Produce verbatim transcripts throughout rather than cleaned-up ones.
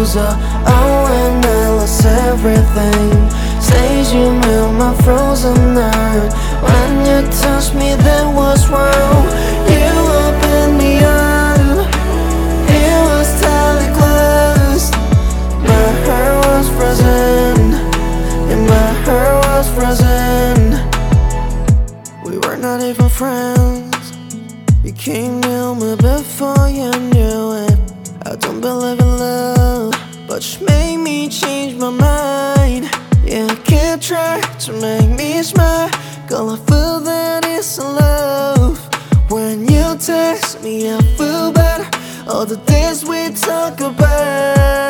closer. Oh, and I lost everything. Says you melt my frozen heart. When you touched me, that was wrong. You opened me up, it was tightly closed. My heart was frozen, and my heart was frozen. We were not even friends. You came near me before you knew it. I don't believe in love, but you made me change my mind. Yeah, you can't try to make me smile. Girl, I feel that it's love. When you text me, I feel better. All the days we talk about.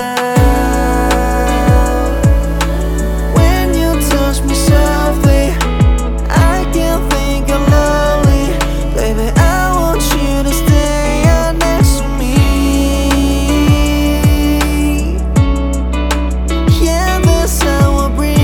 When you touch me softly, I can think I'm lonely. Baby, I want you to stay right next to me. Yeah, that's how I breathe.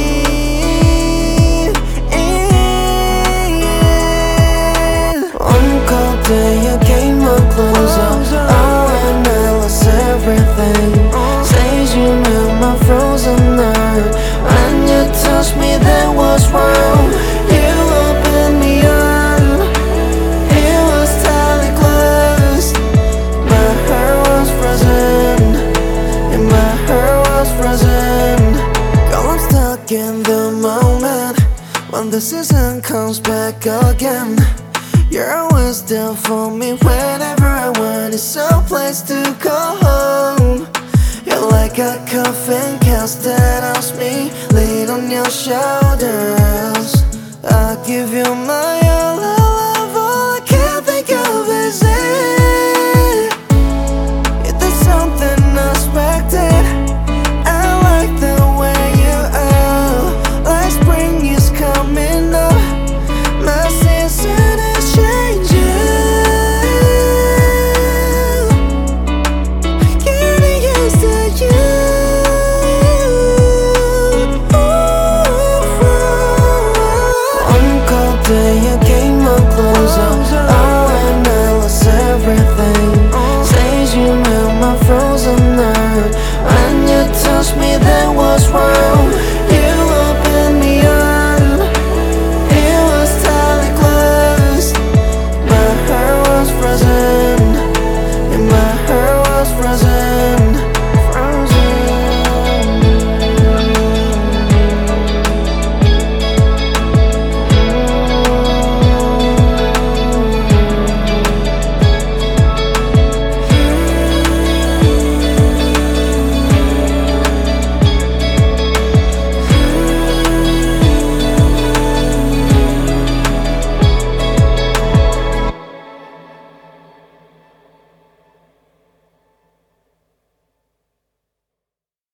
One cold day you came up closer. Oh, and I lost everything. Says you melt my frozen heart. When you touched me, that was wrong. You opened me up, it was tightly closed. My heart was frozen, and my heart was frozen. Girl, I'm stuck in the moment. When the season comes back again, you're always there for me whenever I want. It's a place to call home. You're like a coffin cast that helps me lean on your shoulders. I'll give you my